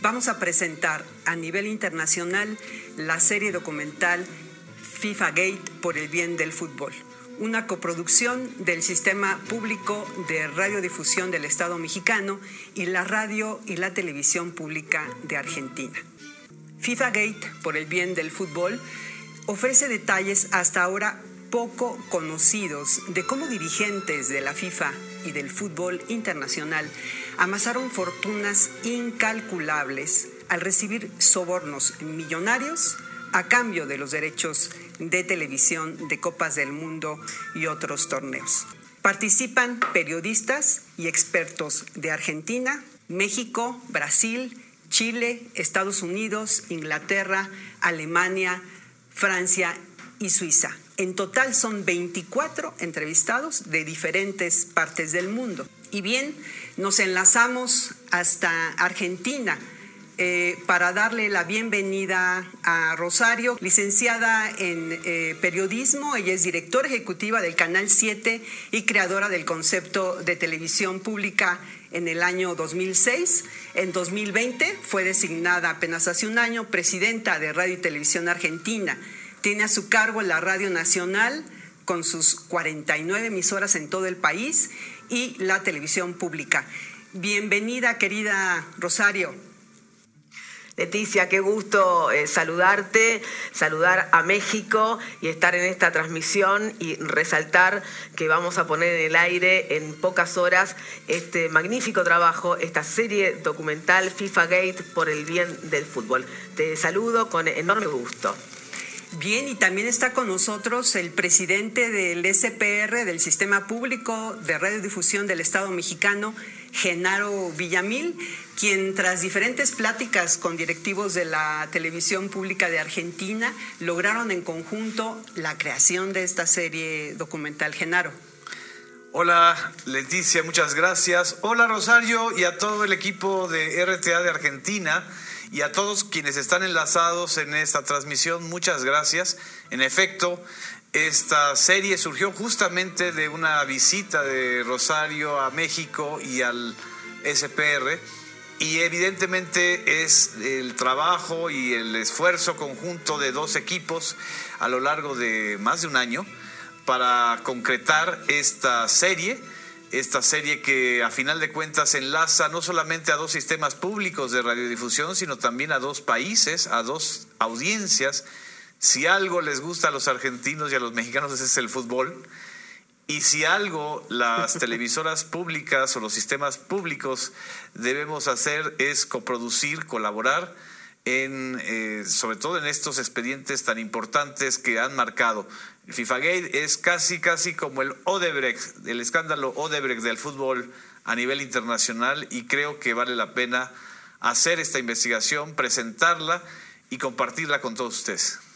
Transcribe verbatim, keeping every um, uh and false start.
vamos a presentar a nivel internacional la serie documental FIFA Gate por el bien del fútbol, una coproducción del Sistema Público de Radiodifusión del Estado Mexicano y la radio y la televisión pública de Argentina. FIFA Gate por el bien del fútbol ofrece detalles hasta ahora poco conocidos de cómo dirigentes de la FIFA y del fútbol internacional amasaron fortunas incalculables al recibir sobornos millonarios a cambio de los derechos de televisión de Copas del Mundo y otros torneos. Participan periodistas y expertos de Argentina, México, Brasil, Chile, Estados Unidos, Inglaterra, Alemania, Francia y Suiza. En total son veinticuatro entrevistados de diferentes partes del mundo. Y bien, nos enlazamos hasta Argentina eh, para darle la bienvenida a Rosario, licenciada en eh, periodismo. Ella es directora ejecutiva del Canal siete y creadora del concepto de televisión pública en el año dos mil seis. En dos mil veinte fue designada apenas hace un año presidenta de Radio y Televisión Argentina. Tiene a su cargo la Radio Nacional con sus cuarenta y nueve emisoras en todo el país y la televisión pública. Bienvenida, querida Rosario. Leticia, qué gusto eh, saludarte, saludar a México y estar en esta transmisión y resaltar que vamos a poner en el aire en pocas horas este magnífico trabajo, esta serie documental FIFA Gate por el bien del fútbol. Te saludo con enorme gusto. Bien, y también está con nosotros el presidente del S P R, del Sistema Público de Radiodifusión del Estado Mexicano, Genaro Villamil, quien tras diferentes pláticas con directivos de la televisión pública de Argentina, lograron en conjunto la creación de esta serie documental. Genaro. Hola Leticia, muchas gracias. Hola Rosario y a todo el equipo de R T A de Argentina. Y a todos quienes están enlazados en esta transmisión, muchas gracias. En efecto, esta serie surgió justamente de una visita de Rosario a México y al S P R, y evidentemente es el trabajo y el esfuerzo conjunto de dos equipos a lo largo de más de un año para concretar esta serie. Esta serie que a final de cuentas enlaza no solamente a dos sistemas públicos de radiodifusión, sino también a dos países, a dos audiencias. Si algo les gusta a los argentinos y a los mexicanos, ese es el fútbol. Y si algo las televisoras públicas o los sistemas públicos debemos hacer es coproducir, colaborar, en, eh, sobre todo en estos expedientes tan importantes que han marcado. El FIFA Gate es casi, casi como el Odebrecht, el escándalo Odebrecht del fútbol a nivel internacional, y creo que vale la pena hacer esta investigación, presentarla y compartirla con todos ustedes.